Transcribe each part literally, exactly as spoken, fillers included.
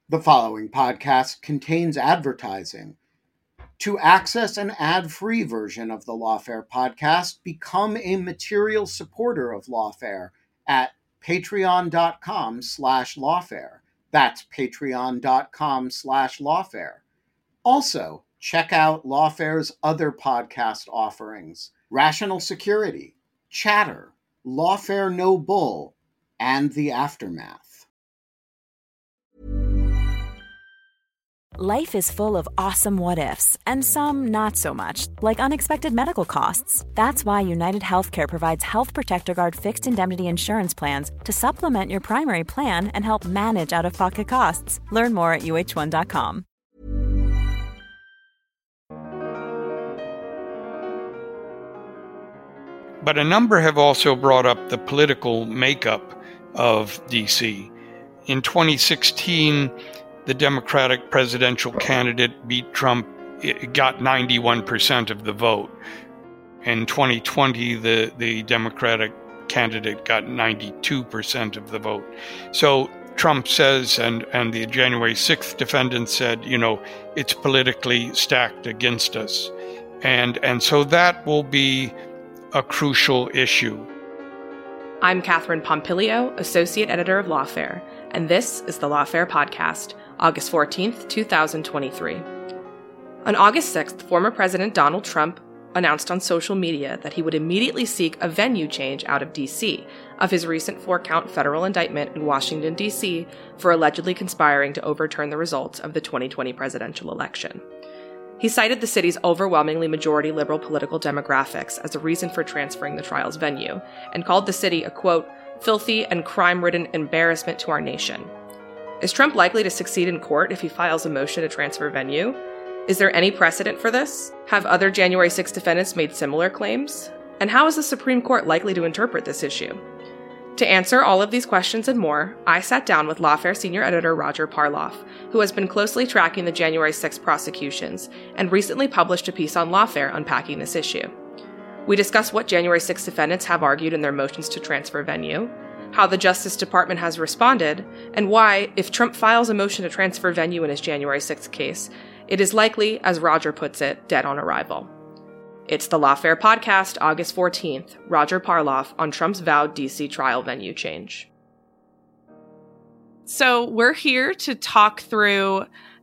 The following podcast contains advertising. To access an ad-free version of the Lawfare podcast, become a material supporter of Lawfare at patreon.com slash lawfare. That's patreon.com slash lawfare. Also, check out Lawfare's other podcast offerings: Rational Security, Chatter, Lawfare No Bull, and The Aftermath. Life is full of awesome what-ifs, and some not so much, like unexpected medical costs. That's why United Healthcare provides Health Protector Guard fixed indemnity insurance plans to supplement your primary plan and help manage out-of-pocket costs. Learn more at U H one dot com. But a number have also brought up the political makeup of D C. In twenty sixteen, the Democratic presidential candidate beat Trump. It got ninety-one percent of the vote. In twenty twenty, the, the Democratic candidate got ninety-two percent of the vote. So Trump says, and, and the January sixth defendants said, you know, it's politically stacked against us. And, and so that will be a crucial issue. I'm Catherine Pompilio, Associate Editor of Lawfare, and this is the Lawfare Podcast, August fourteenth, twenty twenty-three. On August sixth, former President Donald Trump announced on social media that he would immediately seek a venue change out of D C of his recent four-count federal indictment in Washington, D C for allegedly conspiring to overturn the results of the twenty twenty presidential election. He cited the city's overwhelmingly majority liberal political demographics as a reason for transferring the trial's venue, and called the city a, quote, filthy and crime-ridden embarrassment to our nation. Is Trump likely to succeed in court if he files a motion to transfer venue? Is there any precedent for this? Have other January sixth defendants made similar claims? And how is the Supreme Court likely to interpret this issue? To answer all of these questions and more, I sat down with Lawfare Senior Editor Roger Parloff, who has been closely tracking the January sixth prosecutions and recently published a piece on Lawfare unpacking this issue. We discuss what January sixth defendants have argued in their motions to transfer venue, how the Justice Department has responded, and why, if Trump files a motion to transfer venue in his January sixth case, it is likely, as Roger puts it, dead on arrival. It's the Lawfare Podcast, August fourteenth, Roger Parloff on Trump's vowed D C trial venue change. So we're here to talk through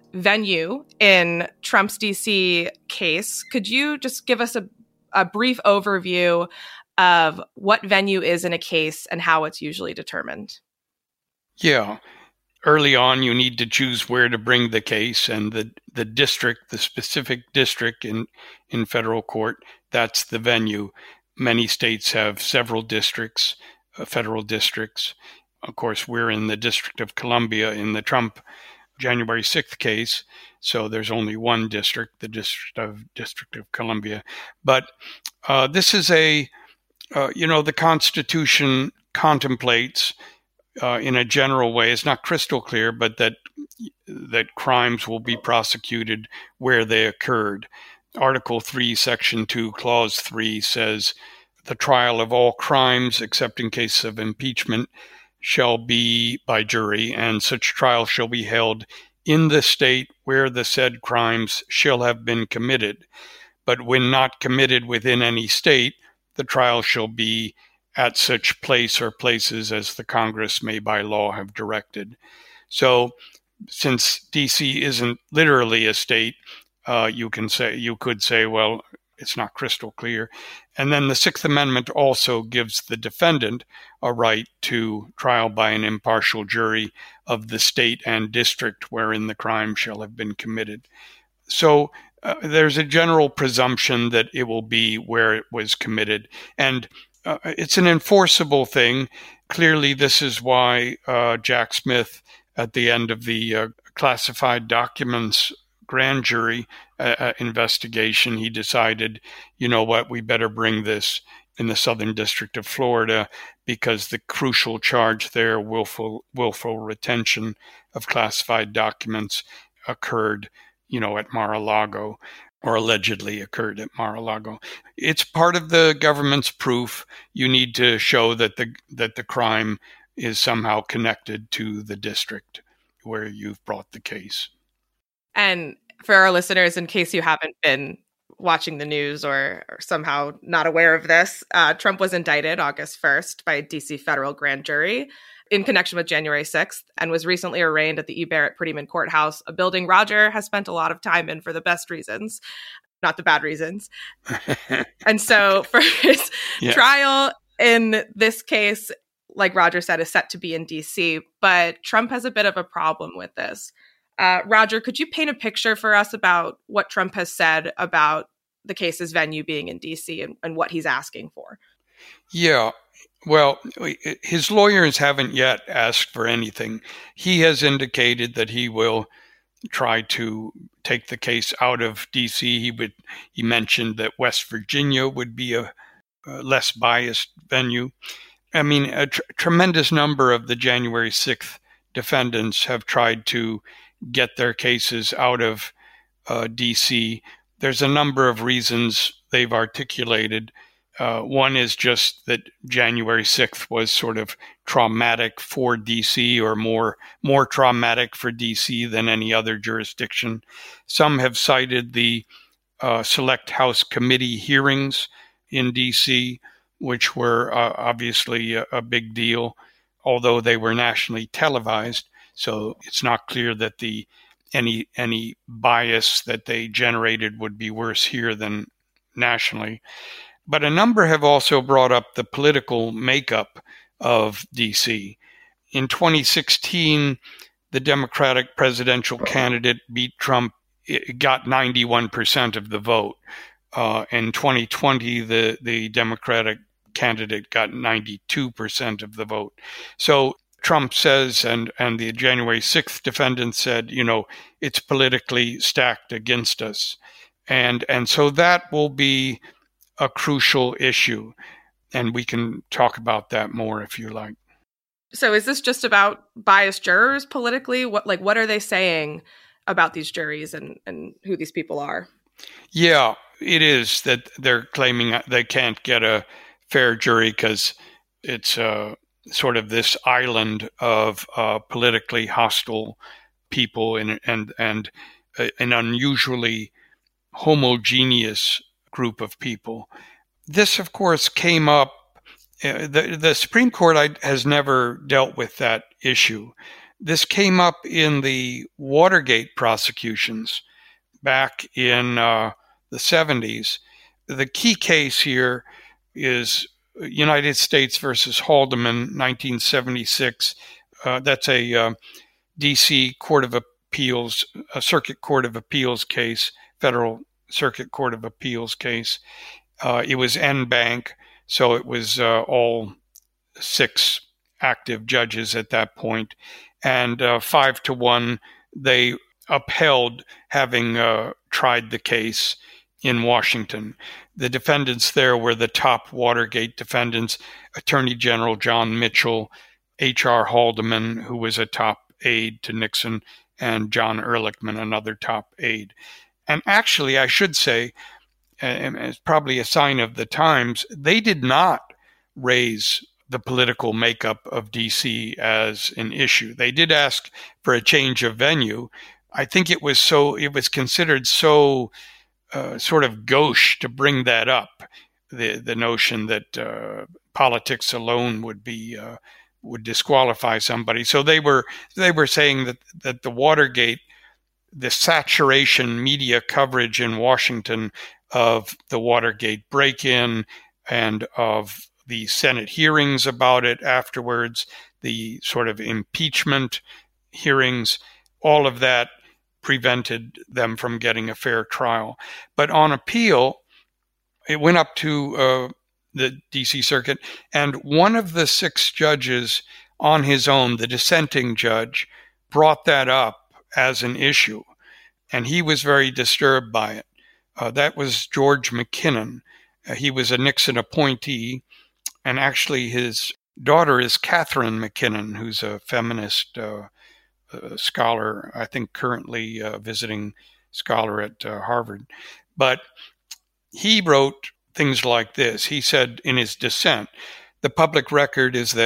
venue in Trump's D C case. Could you just give us a, a brief overview of what venue is in a case and how it's usually determined? Yeah. Early on, you need to choose where to bring the case, and the, the district, the specific district in, in federal court, that's the venue. Many states have several districts, uh, federal districts. Of course, we're in the District of Columbia in the Trump January sixth case, so there's only one district, the District of District of Columbia. But uh, this is a, uh, you know, the Constitution contemplates Uh, in a general way, it's not crystal clear, but that that crimes will be prosecuted where they occurred. Article three, Section two, Clause three says, the trial of all crimes, except in case of impeachment, shall be by jury, and such trial shall be held in the state where the said crimes shall have been committed. But when not committed within any state, the trial shall be at such place or places as the Congress may by law have directed. So since D C isn't literally a state, uh, you can say, you could say, well, it's not crystal clear. And then the Sixth Amendment also gives the defendant a right to trial by an impartial jury of the state and district wherein the crime shall have been committed. So uh, there's a general presumption that it will be where it was committed. And Uh, it's an enforceable thing. Clearly, this is why uh, Jack Smith, at the end of the uh, classified documents grand jury uh, investigation, he decided, you know what, we better bring this in the Southern District of Florida because the crucial charge there, willful, willful retention of classified documents, occurred, you know, at Mar-a-Lago, or allegedly occurred at Mar-a-Lago. It's part of the government's proof. You need to show that the that the crime is somehow connected to the district where you've brought the case. And for our listeners, in case you haven't been watching the news or, or somehow not aware of this, uh, Trump was indicted August first by a D C federal grand jury in connection with January sixth and was recently arraigned at the E. Barrett Prettyman Courthouse, a building Roger has spent a lot of time in for the best reasons, not the bad reasons. And so for his yeah. trial in this case, like Roger said, is set to be in D C, but Trump has a bit of a problem with this. Uh, Roger, could you paint a picture for us about what Trump has said about the case's venue being in D C and, and what he's asking for? Yeah, well, his lawyers haven't yet asked for anything. He has indicated that he will try to take the case out of D C. He would. He mentioned that West Virginia would be a, a less biased venue. I mean, a tr- tremendous number of the January sixth defendants have tried to get their cases out of uh, D C. There's a number of reasons they've articulated. Uh, one is just that January sixth was sort of traumatic for D C, or more more traumatic for D C than any other jurisdiction. Some have cited the uh, Select House Committee hearings in D C, which were uh, obviously a, a big deal, although they were nationally televised. So it's not clear that the any any bias that they generated would be worse here than nationally. But a number have also brought up the political makeup of D C. In twenty sixteen, the Democratic presidential candidate beat Trump, it got ninety-one percent of the vote. Uh, in twenty twenty, the, the Democratic candidate got ninety-two percent of the vote. So Trump says, and, and the January sixth defendants said, you know, it's politically stacked against us. And, and so that will be a crucial issue. And we can talk about that more if you like. So is this just about biased jurors politically? What, like, what are they saying about these juries and, and who these people are? Yeah, it is that they're claiming they can't get a fair jury because it's uh, sort of this island of uh, politically hostile people and and and uh, an unusually homogeneous group of people. This, of course, came up. Uh, the the Supreme Court has never dealt with that issue. This came up in the Watergate prosecutions back in uh, the seventies. The key case here is United States versus Haldeman, nineteen seventy-six. Uh, that's a uh, D C Court of Appeals, a Circuit Court of Appeals case, Federal Circuit Court of Appeals case. Uh, it was en banc, so it was uh, all six active judges at that point, and uh, five to one, they upheld having uh, tried the case in Washington. The defendants there were the top Watergate defendants, Attorney General John Mitchell, H R Haldeman, who was a top aide to Nixon, and John Ehrlichman, another top aide. And actually, I should say, and it's probably a sign of the times, they did not raise the political makeup of D C as an issue. They did ask for a change of venue. I think it was so, it was considered so uh, sort of gauche to bring that up, the the notion that uh, politics alone would be uh, would disqualify somebody. So they were they were saying that that the Watergate, the saturation media coverage in Washington of the Watergate break-in and of the Senate hearings about it afterwards, the sort of impeachment hearings, all of that prevented them from getting a fair trial. But on appeal, it went up to uh, the D C Circuit, and one of the six judges on his own, the dissenting judge, brought that up as an issue, and he was very disturbed by it. Uh, that was George McKinnon. Uh, he was a Nixon appointee, and actually his daughter is Catherine McKinnon, who's a feminist uh, uh, scholar, I think currently uh, visiting scholar at uh, Harvard. But he wrote things like this. He said in his dissent, "The public record is that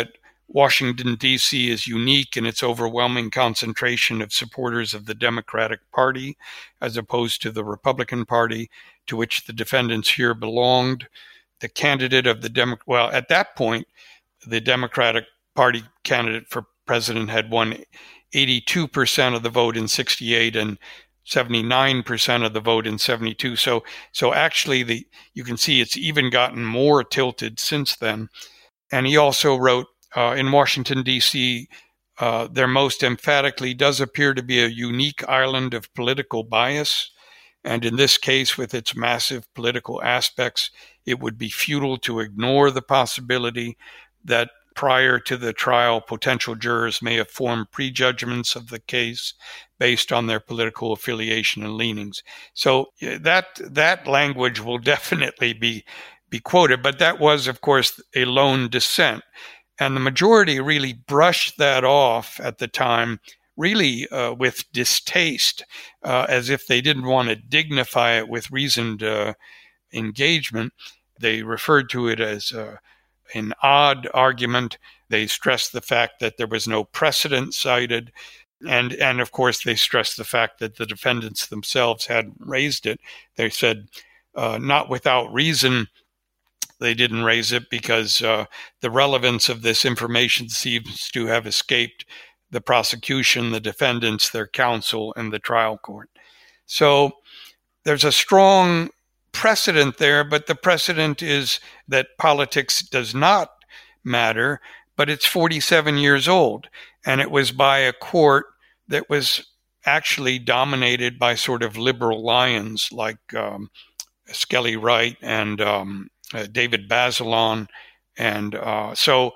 Washington, D C is unique in its overwhelming concentration of supporters of the Democratic Party, as opposed to the Republican Party, to which the defendants here belonged. The candidate of the Demo- well, at that point, the Democratic Party candidate for president had won eighty-two percent of the vote in sixty-eight and seventy-nine percent of the vote in seventy-two. So, so actually, the you can see it's even gotten more tilted since then. And he also wrote, uh, in Washington, D C, uh, there most emphatically does appear to be a unique island of political bias. And in this case, with its massive political aspects, it would be futile to ignore the possibility that prior to the trial, potential jurors may have formed prejudgments of the case based on their political affiliation and leanings. So that that language will definitely be, be quoted, but that was, of course, a lone dissent. And the majority really brushed that off at the time, really uh, with distaste, uh, as if they didn't want to dignify it with reasoned uh, engagement. They referred to it as uh, an odd argument. They stressed the fact that there was no precedent cited. And, and of course, they stressed the fact that the defendants themselves had raised it. They said, uh, not without reason, they didn't raise it because uh, the relevance of this information seems to have escaped the prosecution, the defendants, their counsel, and the trial court. So there's a strong precedent there, but the precedent is that politics does not matter, but it's forty-seven years old, and it was by a court that was actually dominated by sort of liberal lions like um, Skelly Wright and um, uh, David Bazelon. And uh, so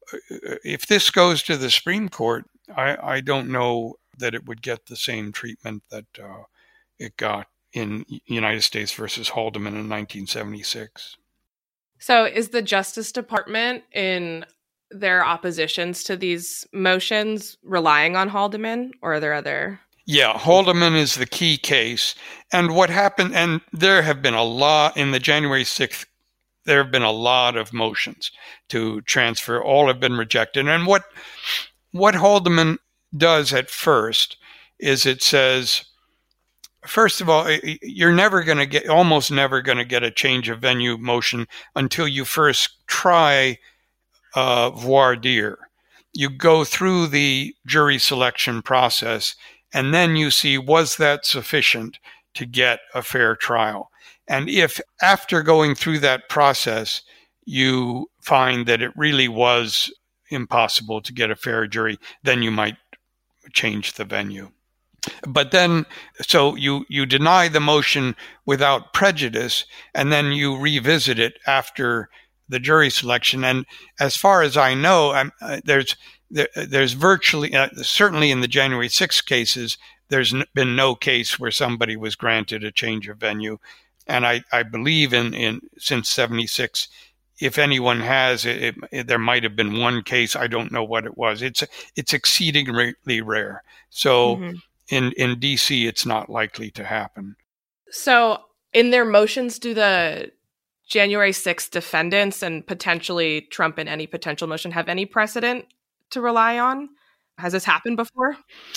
if this goes to the Supreme Court, I, I don't know that it would get the same treatment that uh, it got in United States versus Haldeman in nineteen seventy-six. So is the Justice Department, in their oppositions to these motions, relying on Haldeman, or are there other? Yeah, Haldeman is the key case. And what happened, and there have been a lot, in the January sixth, there have been a lot of motions to transfer. All have been rejected. And what what Haldeman does at first is it says, first of all, you're never going to get, almost never going to get a change of venue motion until you first try uh, voir dire. You go through the jury selection process, and then you see, was that sufficient to get a fair trial? And if after going through that process, you find that it really was impossible to get a fair jury, then you might change the venue. But then, so you, you deny the motion without prejudice, and then you revisit it after the jury selection. And as far as I know, I'm, uh, there's there, there's virtually, uh, certainly in the January sixth cases, there's n- been no case where somebody was granted a change of venue. And I, I believe in, in since seventy-six, if anyone has, it, it, it, there might have been one case. I don't know what it was. It's it's exceedingly rare. So mm-hmm. in, in D C, it's not likely to happen. So in their motions, do the January sixth defendants and potentially Trump in any potential motion have any precedent to rely on? Has this happened before?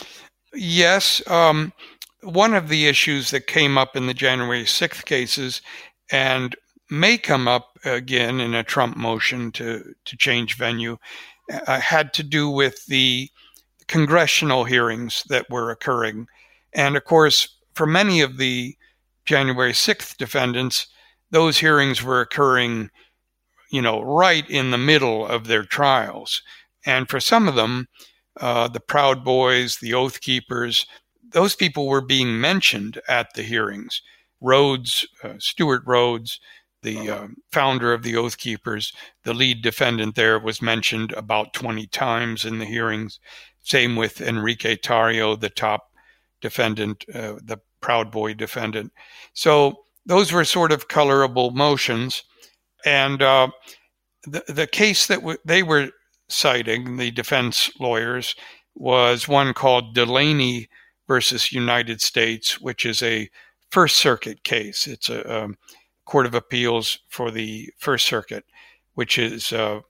Yes. Um, one of the issues that came up in the January sixth cases and may come up again in a Trump motion to, to change venue uh, had to do with the congressional hearings that were occurring. And of course, for many of the January sixth defendants, those hearings were occurring, you know, right in the middle of their trials. And for some of them, uh, the Proud Boys, the Oath Keepers, those people were being mentioned at the hearings. Rhodes, uh, Stuart Rhodes, the uh, founder of the Oath Keepers, the lead defendant there, was mentioned about twenty times in the hearings. Same with Enrique Tarrio, the top defendant, uh, the Proud Boy defendant. So those were sort of colorable motions. And uh, the, the case that w- they were citing, the defense lawyers, was one called Delaney versus United States, which is a First Circuit case. It's a, a court of appeals for the First Circuit, which is uh,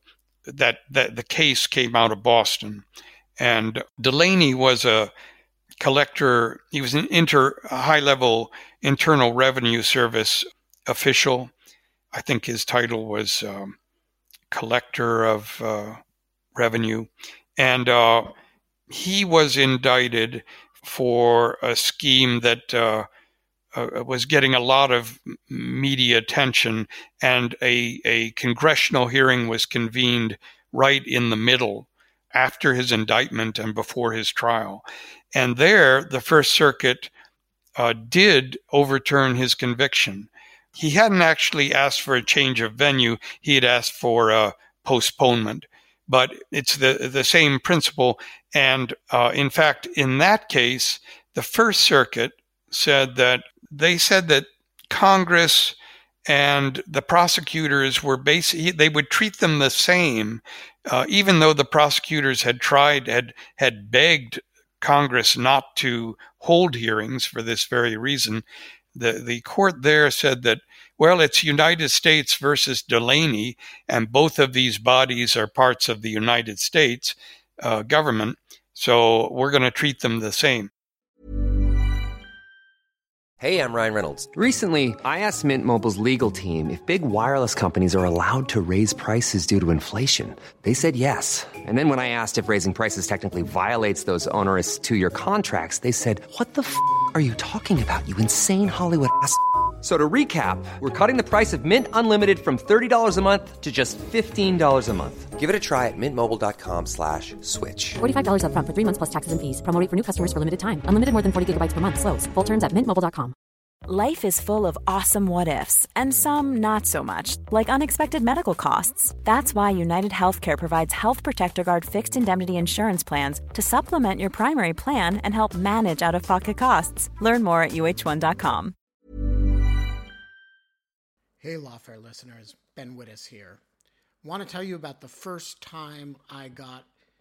that, that the case came out of Boston. And Delaney was a collector. He was an inter a high-level Internal Revenue Service official. I think his title was um, Collector of uh, Revenue. And uh, he was indicted for a scheme that uh, uh, was getting a lot of media attention, and a, a congressional hearing was convened right in the middle after his indictment and before his trial. And there, the First Circuit uh, did overturn his conviction. He hadn't actually asked for a change of venue. He had asked for a postponement. But it's the, the same principle. And uh, in fact, in that case, the First Circuit said that they said that Congress and the prosecutors were basically, they would treat them the same, uh, even though the prosecutors had tried, had, had begged Congress not to hold hearings for this very reason. The, the court there said that, well, it's United States versus Delaney, and both of these bodies are parts of the United States uh, government, so we're going to treat them the same. Hey, I'm Ryan Reynolds. Recently, I asked Mint Mobile's legal team if big wireless companies are allowed to raise prices due to inflation. They said yes. And then when I asked if raising prices technically violates those onerous two-year contracts, they said, what the f*** are you talking about, you insane Hollywood ass f- So to recap, we're cutting the price of Mint Unlimited from thirty dollars a month to just fifteen dollars a month. Give it a try at mintmobile.com slash switch. forty-five dollars up front for three months plus taxes and fees. Promo rate for new customers for limited time. Unlimited more than forty gigabytes per month. Slows full terms at mint mobile dot com. Life is full of awesome what-ifs, and some not so much, like unexpected medical costs. That's why United Healthcare provides Health Protector Guard fixed indemnity insurance plans to supplement your primary plan and help manage out-of-pocket costs. Learn more at U H one dot com. Hey, Lawfare listeners, Ben Wittes here. Want to tell you about the first time I got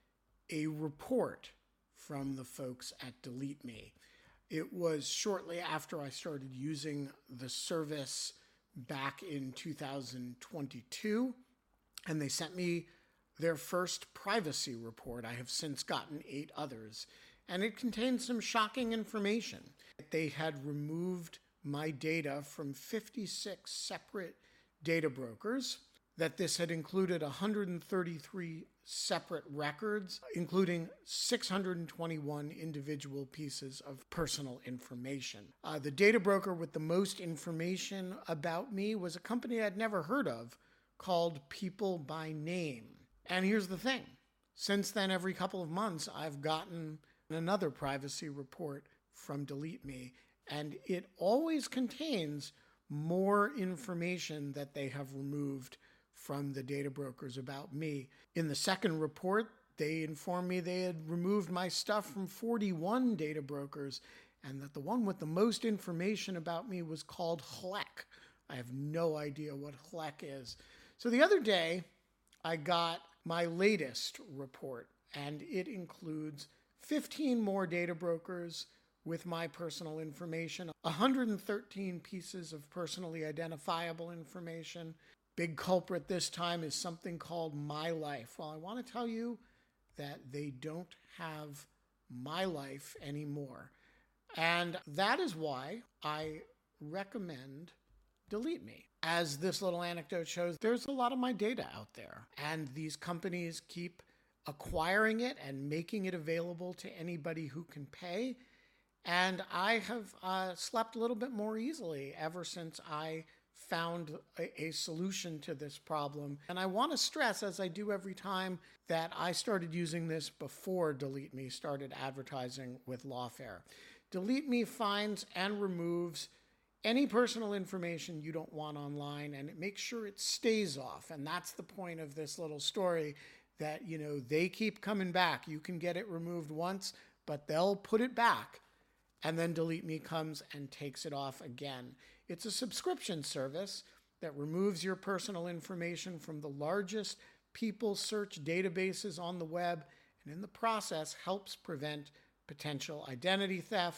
a report from the folks at Delete Me. It was shortly after I started using the service back in two thousand twenty-two, and they sent me their first privacy report. I have since gotten eight others, and it contained some shocking information. They had removed my data from fifty-six separate data brokers, that this had included one hundred thirty-three separate records, including six hundred twenty-one individual pieces of personal information. Uh, the data broker with the most information about me was a company I'd never heard of called People by Name. And here's the thing. Since then, every couple of months, I've gotten another privacy report from Delete Me, and it always contains more information that they have removed from the data brokers about me. In the second report, they informed me they had removed my stuff from forty-one data brokers, and that the one with the most information about me was called H L E C. I have no idea what H L E C is. So the other day, I got my latest report, and it includes fifteen more data brokers with my personal information, one hundred thirteen pieces of personally identifiable information. Big culprit this time is something called My Life. Well, I want to tell you that they don't have My Life anymore. And that is why I recommend Delete Me. As this little anecdote shows, there's a lot of my data out there, and these companies keep acquiring it and making it available to anybody who can pay. And I have uh, slept a little bit more easily ever since I found a, a solution to this problem. And I want to stress, as I do every time, that I started using this before Delete Me started advertising with Lawfare. Delete Me finds and removes any personal information you don't want online, and it makes sure it stays off. And that's the point of this little story, that, you know, they keep coming back. You can get it removed once, but they'll put it back, and then Delete Me comes and takes it off again. It's a subscription service that removes your personal information from the largest people search databases on the web, and in the process helps prevent potential identity theft,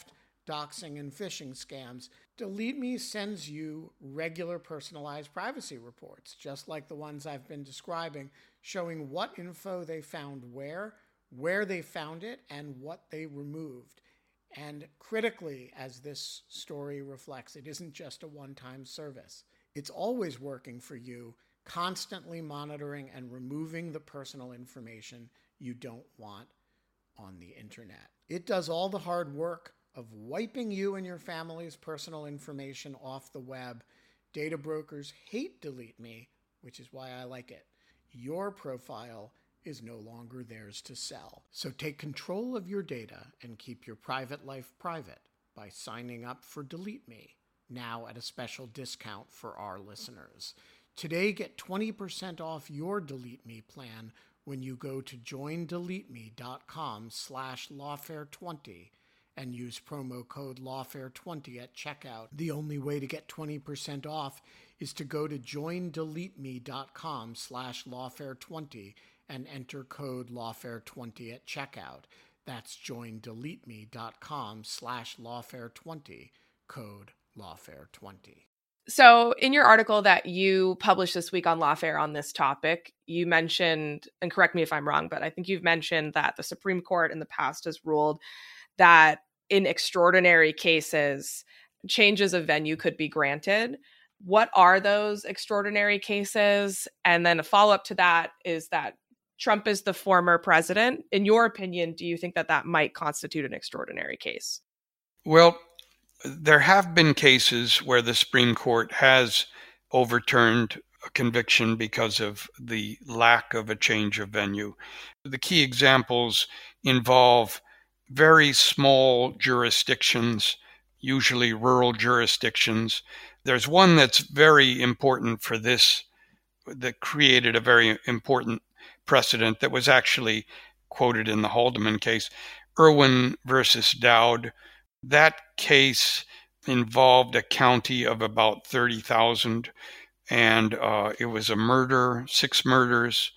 doxing, and phishing scams, Delete Me sends you regular personalized privacy reports, just like the ones I've been describing, showing what info they found where, where they found it, and what they removed. And critically, as this story reflects, it isn't just a one-time service. It's always working for you, constantly monitoring and removing the personal information you don't want on the internet. It does all the hard work of wiping you and your family's personal information off the web. Data brokers hate Delete Me, which is why I like it. Your profile is no longer theirs to sell. So take control of your data and keep your private life private by signing up for Delete Me, now at a special discount for our listeners. Today, get twenty percent off your Delete Me plan when you go to joindeleteme.com slash lawfare20 and use promo code lawfare twenty at checkout. The only way to get twenty percent off is to go to joindeleteme.com slash lawfare20 and enter code lawfare twenty at checkout. That's joindeleteme.com slash lawfare20, code lawfare twenty. So in your article that you published this week on Lawfare on this topic, you mentioned, and correct me if I'm wrong, but I think you've mentioned that the Supreme Court in the past has ruled that in extraordinary cases, changes of venue could be granted. What are those extraordinary cases? And then a follow-up to that is that Trump is the former president. In your opinion, do you think that that might constitute an extraordinary case? Well, there have been cases where the Supreme Court has overturned a conviction because of the lack of a change of venue. The key examples involve very small jurisdictions, usually rural jurisdictions. There's one that's very important for this, that created a very important precedent that was actually quoted in the Haldeman case, Irwin versus Dowd. That case involved a county of about thirty thousand, and uh, it was a murder, six murders,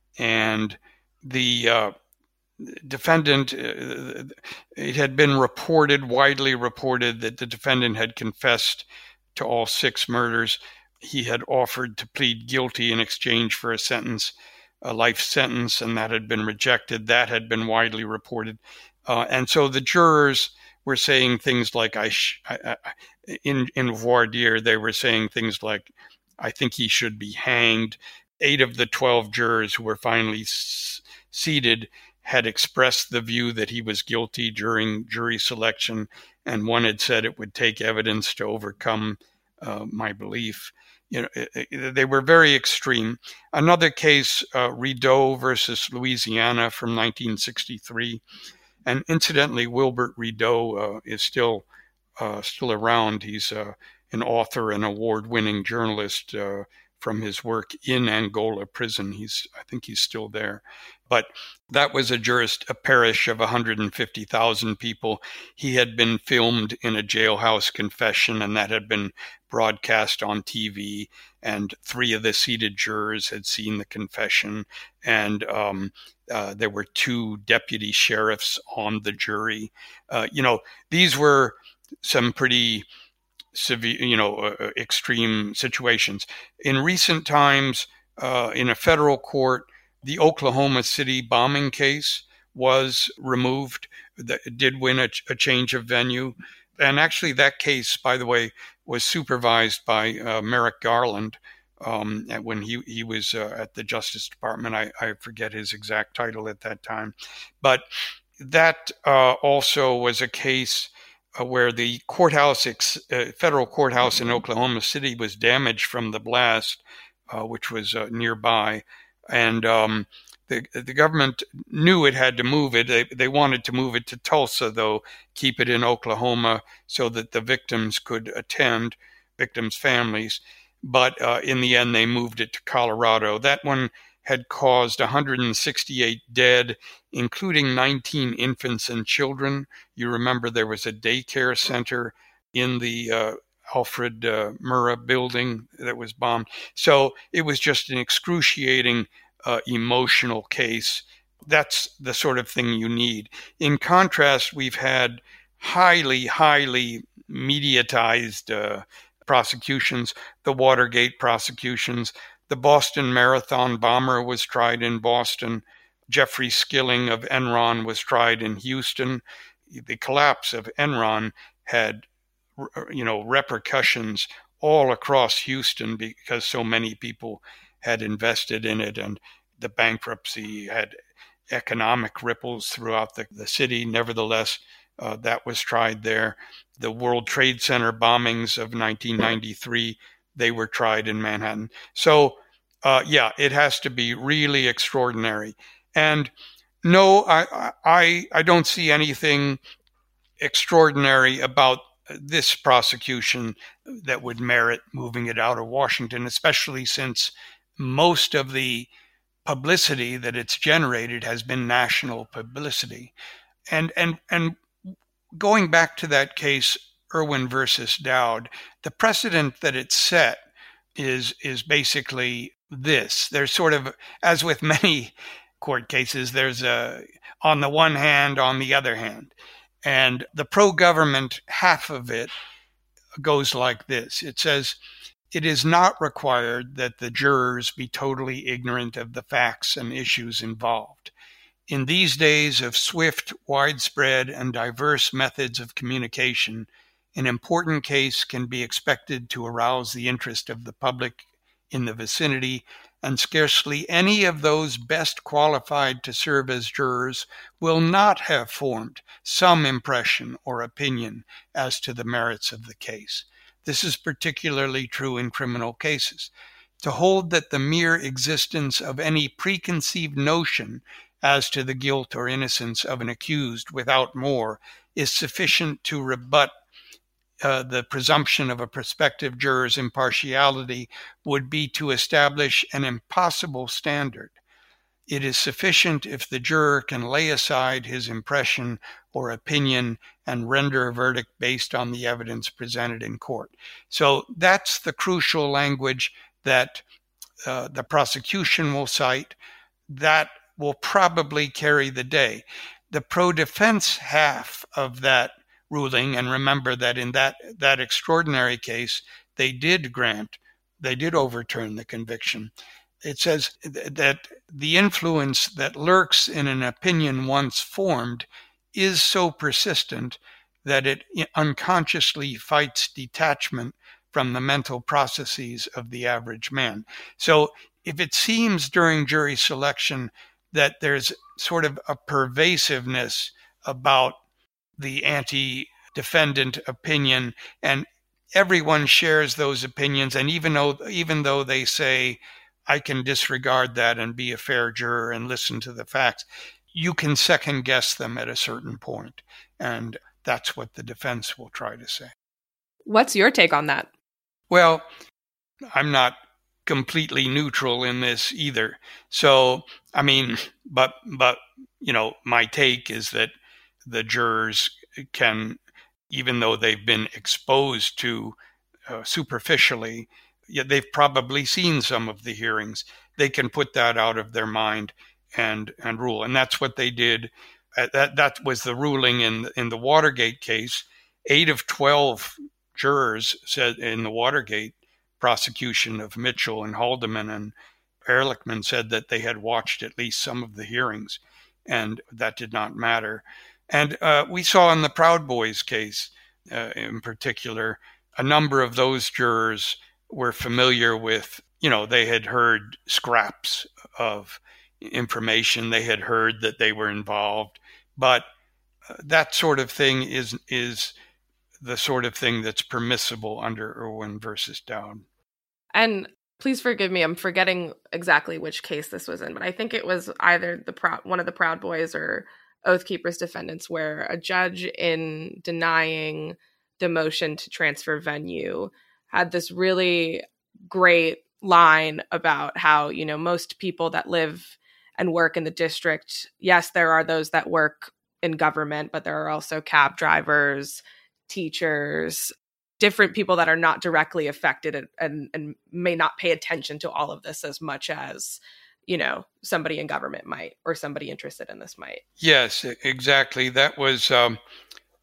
and the uh, defendant, uh, it had been reported, widely reported, that the defendant had confessed to all six murders. He had offered to plead guilty in exchange for a sentence, a life sentence, and that had been rejected. That had been widely reported. Uh, and so the jurors were saying things like, I, sh- I, I in, in voir dire, they were saying things like, I think he should be hanged. Eight of the twelve jurors who were finally s- seated had expressed the view that he was guilty during jury selection, and one had said it would take evidence to overcome uh, my belief. You know, it, it, they were very extreme. Another case, uh, Rideau versus Louisiana from nineteen sixty-three. And incidentally, Wilbert Rideau uh, is still uh, still around. He's uh, an author and award-winning journalist uh, from his work in Angola prison. He's I think he's still there. But that was a jurist, a parish of one hundred fifty thousand people. He had been filmed in a jailhouse confession, and that had been broadcast on T V. And three of the seated jurors had seen the confession. And um, uh, there were two deputy sheriffs on the jury. Uh, you know, these were some pretty severe, you know, uh, extreme situations. In recent times, uh, in a federal court, the Oklahoma City bombing case was removed. That did win a, a change of venue. And actually that case, by the way, was supervised by uh, Merrick Garland um, when he, he was uh, at the Justice Department. I, I forget his exact title at that time. But that uh, also was a case uh, where the courthouse, ex- uh, federal courthouse in Oklahoma City was damaged from the blast, uh, which was uh, nearby. And um, the the government knew it had to move it. They, they wanted to move it to Tulsa, though, keep it in Oklahoma so that the victims could attend, victims' families. But uh, in the end, they moved it to Colorado. That one had caused one hundred sixty-eight dead, including nineteen infants and children. You remember there was a daycare center in the uh, Alfred uh, Murrah building that was bombed. So it was just an excruciating, uh, emotional case. That's the sort of thing you need. In contrast, we've had highly, highly mediatized uh, prosecutions, the Watergate prosecutions. The Boston Marathon bomber was tried in Boston. Jeffrey Skilling of Enron was tried in Houston. The collapse of Enron had, you know, repercussions all across Houston because so many people had invested in it, and the bankruptcy had economic ripples throughout the, the city. Nevertheless, uh, that was tried there. The World Trade Center bombings of nineteen ninety-three, they were tried in Manhattan. So, uh, yeah, it has to be really extraordinary. And no, I, I, I don't see anything extraordinary about this prosecution that would merit moving it out of Washington, especially since most of the publicity that it's generated has been national publicity. And and and going back to that case, Irwin versus Dowd, the precedent that it set is is basically this. There's sort of, as with many court cases, there's a on the one hand, on the other hand. And the pro-government half of it goes like this. It says, it is not required that the jurors be totally ignorant of the facts and issues involved. In these days of swift, widespread, and diverse methods of communication, an important case can be expected to arouse the interest of the public in the vicinity, and scarcely any of those best qualified to serve as jurors will not have formed some impression or opinion as to the merits of the case. This is particularly true in criminal cases. To hold that the mere existence of any preconceived notion as to the guilt or innocence of an accused without more is sufficient to rebut uh, the presumption of a prospective juror's impartiality would be to establish an impossible standard. It is sufficient if the juror can lay aside his impression or opinion and render a verdict based on the evidence presented in court. So that's the crucial language that uh, the prosecution will cite. That will probably carry the day. The pro-defense half of that ruling, and remember that in that, that extraordinary case, they did grant, they did overturn the conviction. It says that the influence that lurks in an opinion once formed is so persistent that it unconsciously fights detachment from the mental processes of the average man. So if it seems during jury selection that there's sort of a pervasiveness about the anti-defendant opinion, and everyone shares those opinions, and even though even though they say, I can disregard that and be a fair juror and listen to the facts, you can second guess them at a certain point. And that's what the defense will try to say. What's your take on that? Well, I'm not completely neutral in this either. So, I mean, but, but, you know, my take is that the jurors can, even though they've been exposed to uh, superficially, yet they've probably seen some of the hearings, they can put that out of their mind and and rule. And that's what they did. Uh, that that was the ruling in in the Watergate case. Eight of twelve jurors said in the Watergate prosecution of Mitchell and Haldeman and Ehrlichman said that they had watched at least some of the hearings, and that did not matter. And uh, we saw in the Proud Boys case, uh, in particular, a number of those jurors were familiar with, you know, they had heard scraps of information, they had heard that they were involved, but uh, that sort of thing is is the sort of thing that's permissible under Irwin versus Dowd. And please forgive me, I'm forgetting exactly which case this was in, but I think it was either the Proud, one of the Proud Boys or Oath Keepers defendants, where a judge, in denying the motion to transfer venue, had this really great line about how, you know, most people that live and work in the district, yes, there are those that work in government, but there are also cab drivers, teachers, different people that are not directly affected and, and, and may not pay attention to all of this as much as, you know, somebody in government might, or somebody interested in this might. Yes, exactly. That was, um,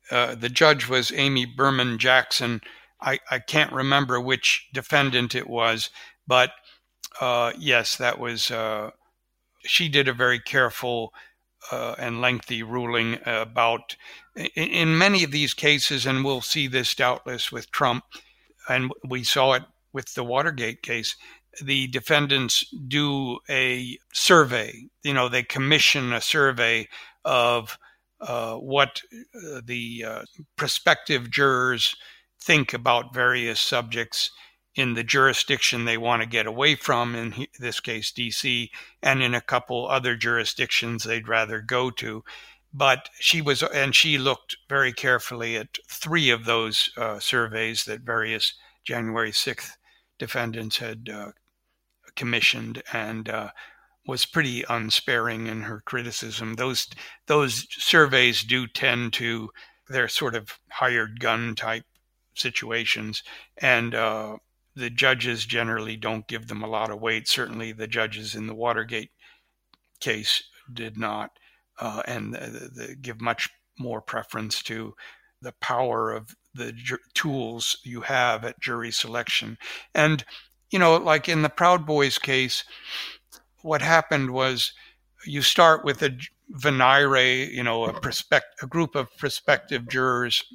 Uh, the judge was Amy Berman Jackson. I, I can't remember which defendant it was, but uh, yes, that was, uh, she did a very careful uh, and lengthy ruling about, in, in many of these cases, and we'll see this doubtless with Trump, and we saw it with the Watergate case, the defendants do a survey. You know, they commission a survey of uh, what uh, the uh, prospective jurors think about various subjects in the jurisdiction they want to get away from, in this case, D C, and in a couple other jurisdictions they'd rather go to. But she was, and she looked very carefully at three of those uh, surveys that various January sixth defendants had uh, commissioned, and uh, was pretty unsparing in her criticism. Those those surveys do tend to, they're sort of hired gun type situations, and uh, the judges generally don't give them a lot of weight. Certainly the judges in the Watergate case did not, uh, and the, the, give much more preference to the power of the ju- tools you have at jury selection. And, you know, like in the Proud Boys case, what happened was you start with a venire, you know, a, prospect, a group of prospective jurors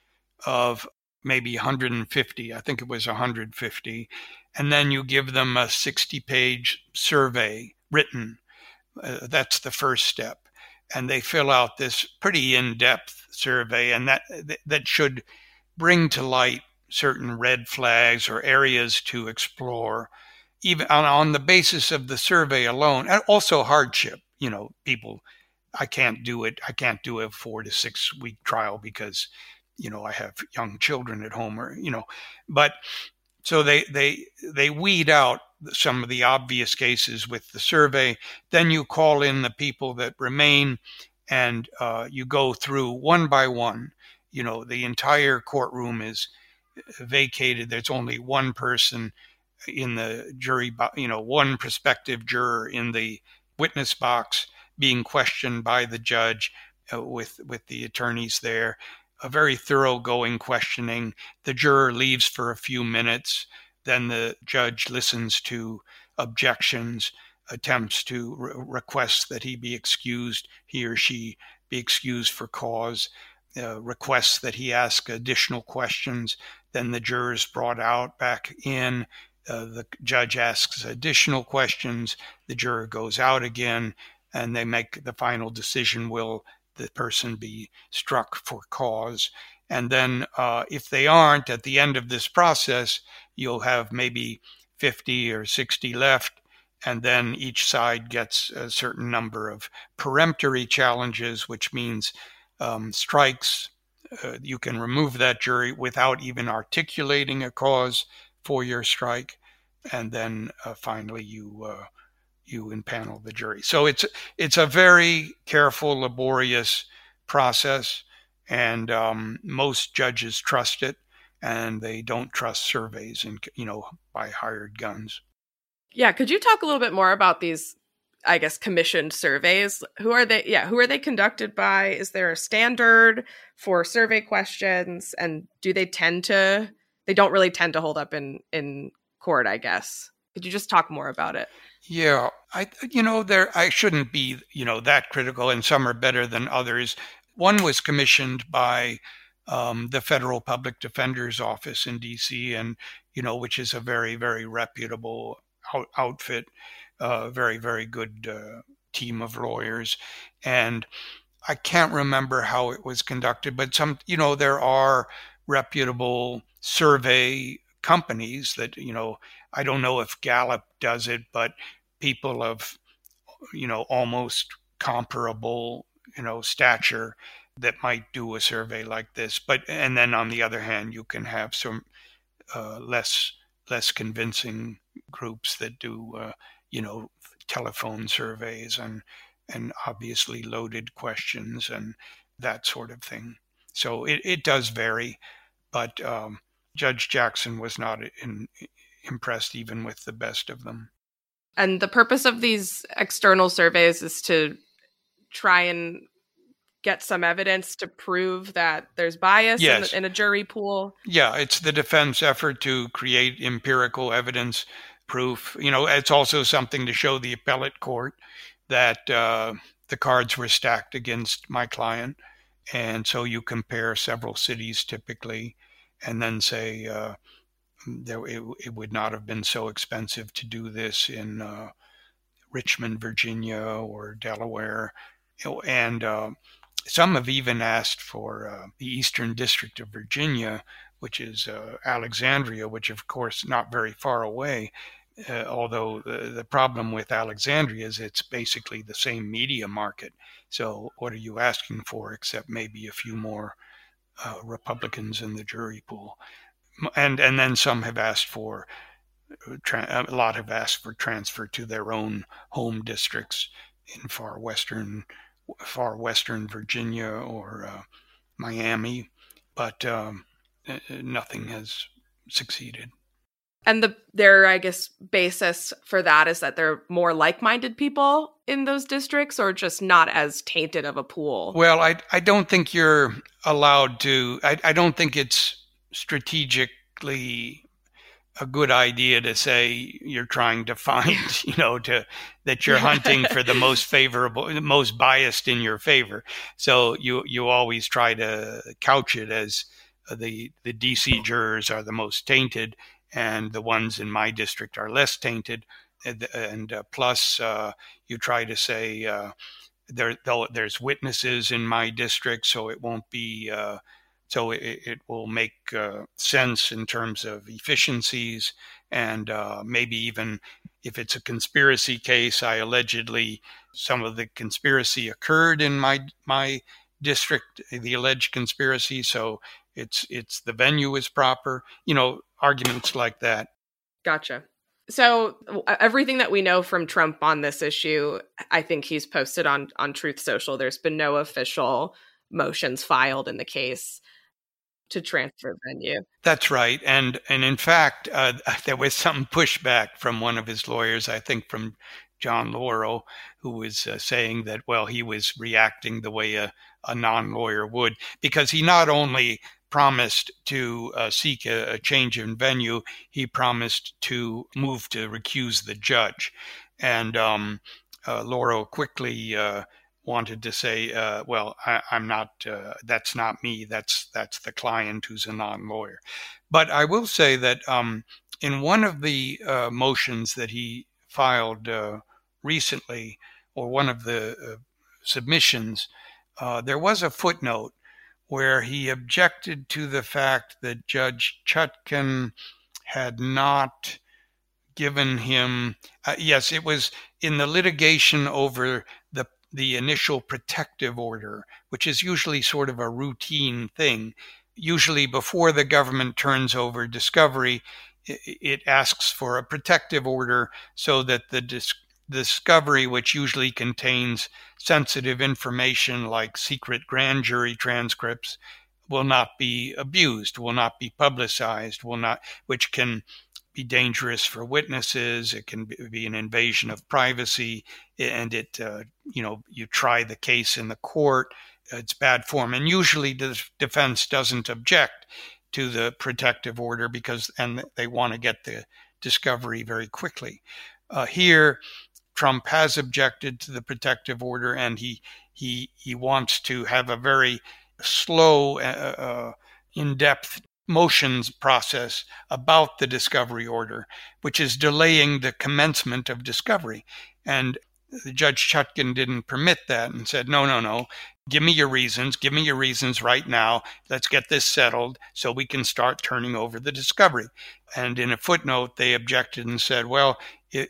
of maybe one hundred fifty, I think it was one hundred fifty, and then you give them a sixty-page survey written. Uh, that's the first step. And they fill out this pretty in-depth survey, and that that should bring to light certain red flags or areas to explore, even on, on the basis of the survey alone. And also hardship. You know, people, I can't do it. I can't do a four to six week trial because, you know, I have young children at home, or, you know, but so they, they, they weed out some of the obvious cases with the survey. Then you call in the people that remain, and uh, you go through one by one. You know, the entire courtroom is vacated. There's only one person in the jury, you know, one prospective juror in the witness box being questioned by the judge uh, with, with the attorneys there. A very thoroughgoing questioning. The juror leaves for a few minutes. Then the judge listens to objections, attempts to re- request that he be excused, he or she be excused for cause, uh, requests that he ask additional questions. Then the juror is brought out back in. Uh, the judge asks additional questions. The juror goes out again, and they make the final decision. Will the person be struck for cause? And then uh, if they aren't, at the end of this process, you'll have maybe fifty or sixty left, and then each side gets a certain number of peremptory challenges, which means um, strikes. Uh, you can remove that jury without even articulating a cause for your strike, and then uh, finally you uh, you impanel the jury. So it's it's a very careful, laborious process, and um, most judges trust it, and they don't trust surveys and, you know, by hired guns. Yeah, could you talk a little bit more about these, I guess, commissioned surveys? Who are they? Yeah, who are they conducted by? Is there a standard for survey questions, and do they tend to? They don't really tend to hold up in in court, I guess. Could you just talk more about it? Yeah, I, you know, there, I shouldn't be, you know, that critical, and some are better than others. One was commissioned by um, the Federal Public Defender's Office in D C, and, you know, which is a very, very reputable out- outfit, uh, very, very good uh, team of lawyers. And I can't remember how it was conducted, but some, you know, there are reputable survey companies that, you know, I don't know if Gallup does it, but people of, you know, almost comparable, you know, stature that might do a survey like this. But, and then on the other hand, you can have some uh, less less convincing groups that do, uh, you know, telephone surveys and and obviously loaded questions and that sort of thing. So it, it does vary, but um, Judge Jackson was not in, impressed even with the best of them. And the purpose of these external surveys is to try and get some evidence to prove that there's bias yes. in, in a jury pool? Yeah, it's the defense effort to create empirical evidence proof. You know, it's also something to show the appellate court that uh, the cards were stacked against my client. And so you compare several cities typically and then say uh, there, it, it would not have been so expensive to do this in uh, Richmond, Virginia, or Delaware. And uh, some have even asked for uh, the Eastern District of Virginia, which is uh, Alexandria, which of course not very far away. Uh, although the, the problem with Alexandria is it's basically the same media market. So what are you asking for except maybe a few more uh, Republicans in the jury pool? And and then some have asked for a lot have asked for transfer to their own home districts in far western, far western Virginia or uh, Miami, but um, nothing has succeeded. And the their, I guess, basis for that is that they're more like-minded people in those districts, or just not as tainted of a pool? Well, I I don't think you're allowed to. I I don't think it's strategically a good idea to say you're trying to find, you know, to that you're hunting for the most favorable, the most biased in your favor. So you you always try to couch it as the the D C jurors are the most tainted, and the ones in my district are less tainted. And, and uh, plus, uh, you try to say uh, there there's witnesses in my district, so it won't be. Uh, So it, it will make uh, sense in terms of efficiencies, and uh, maybe even if it's a conspiracy case, I allegedly some of the conspiracy occurred in my my district, the alleged conspiracy. So it's it's the venue is proper, you know, arguments like that. Gotcha. So everything that we know from Trump on this issue, I think he's posted on on Truth Social. There's been no official motions filed in the case to transfer venue. That's right. And and in fact, uh, there was some pushback from one of his lawyers, I think from John Lauro, who was uh, saying that, well, he was reacting the way a, a non-lawyer would, because he not only promised to uh, seek a, a change in venue, he promised to move to recuse the judge. And um, uh, Lauro quickly uh, wanted to say, uh, well, I, I'm not, uh, that's not me, that's that's the client who's a non-lawyer. But I will say that um, in one of the uh, motions that he filed uh, recently, or one of the uh, submissions, uh, there was a footnote where he objected to the fact that Judge Chutkan had not given him, uh, yes, it was in the litigation over the the initial protective order, which is usually sort of a routine thing. Usually before the government turns over discovery, it asks for a protective order so that the dis- discovery, which usually contains sensitive information like secret grand jury transcripts, will not be abused, will not be publicized, will not, which can be dangerous for witnesses. It can be an invasion of privacy, and it, uh, you know, you try the case in the court. It's bad form, and usually the defense doesn't object to the protective order because, and they want to get the discovery very quickly. Uh, here, Trump has objected to the protective order, and he he he wants to have a very slow, uh, uh, in-depth motions process about the discovery order, which is delaying the commencement of discovery. And Judge Chutkan didn't permit that and said, no, no, no, give me your reasons, give me your reasons right now. Let's get this settled so we can start turning over the discovery. And in a footnote, they objected and said, well,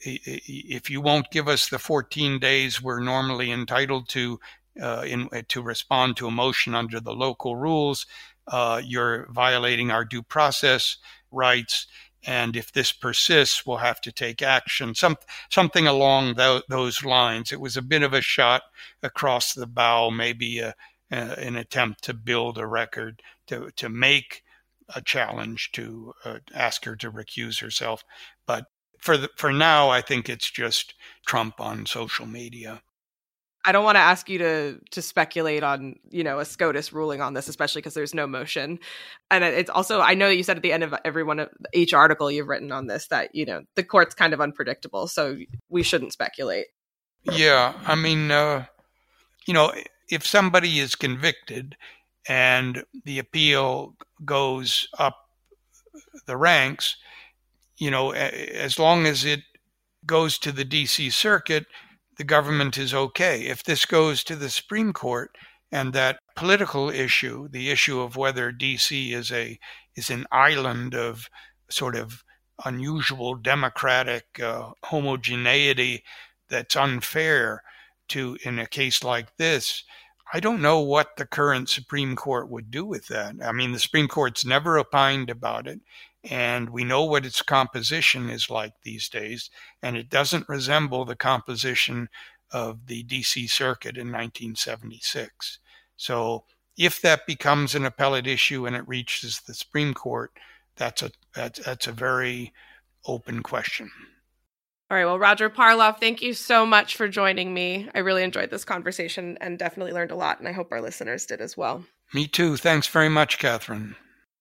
if you won't give us the fourteen days we're normally entitled to uh, in, to respond to a motion under the local rules, Uh, you're violating our due process rights, and if this persists, we'll have to take action. Some, something along th- those lines. It was a bit of a shot across the bow, maybe a, a, an attempt to build a record, to, to make a challenge, to uh, ask her to recuse herself. But for the, for now, I think it's just Trump on social media. I don't want to ask you to to speculate on, you know, a SCOTUS ruling on this, especially because there's no motion. And it's also, I know that you said at the end of every one of each article you've written on this that, you know, the court's kind of unpredictable, so we shouldn't speculate. Yeah, I mean, uh, you know, if somebody is convicted and the appeal goes up the ranks, you know, as long as it goes to the D C Circuit, the government is okay. If this goes to the Supreme Court and that political issue, the issue of whether D C is a is an island of sort of unusual democratic uh, homogeneity that's unfair to in a case like this, I don't know what the current Supreme Court would do with that. I mean, the Supreme Court's never opined about it, and we know what its composition is like these days, and it doesn't resemble the composition of the D C Circuit in nineteen seventy-six. So if that becomes an appellate issue and it reaches the Supreme Court, that's a that's, that's a very open question. All right. Well, Roger Parloff, thank you so much for joining me. I really enjoyed this conversation and definitely learned a lot, and I hope our listeners did as well. Me too. Thanks very much, Catherine.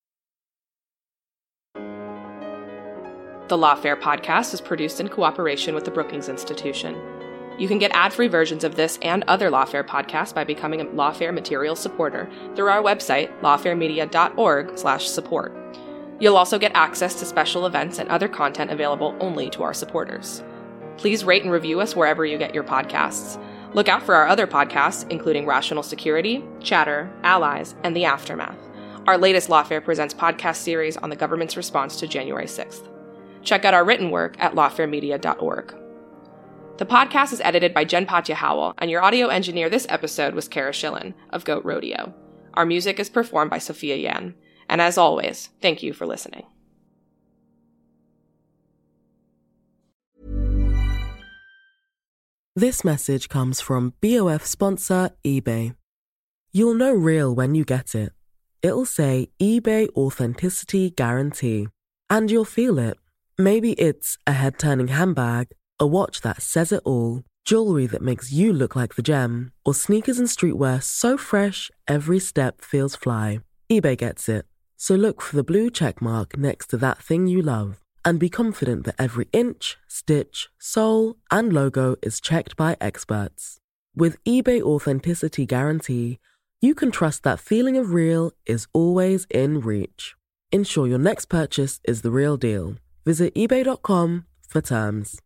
The Lawfare podcast is produced in cooperation with the Brookings Institution. You can get ad-free versions of this and other Lawfare podcasts by becoming a Lawfare material supporter through our website, lawfaremedia.org slash support. You'll also get access to special events and other content available only to our supporters. Please rate and review us wherever you get your podcasts. Look out for our other podcasts, including Rational Security, Chatter, Allies, and The Aftermath, our latest Lawfare Presents podcast series on the government's response to January sixth. Check out our written work at lawfaremedia dot org. The podcast is edited by Jen Patja Howell, and your audio engineer this episode was Kara Schillen of Goat Rodeo. Our music is performed by Sophia Yan. And as always, thank you for listening. This message comes from B O F sponsor eBay. You'll know real when you get it. It'll say eBay Authenticity Guarantee. And you'll feel it. Maybe it's a head-turning handbag, a watch that says it all, jewelry that makes you look like the gem, or sneakers and streetwear so fresh every step feels fly. eBay gets it. So look for the blue check mark next to that thing you love and be confident that every inch, stitch, sole, and logo is checked by experts. With eBay Authenticity Guarantee, you can trust that feeling of real is always in reach. Ensure your next purchase is the real deal. Visit ebay dot com for terms.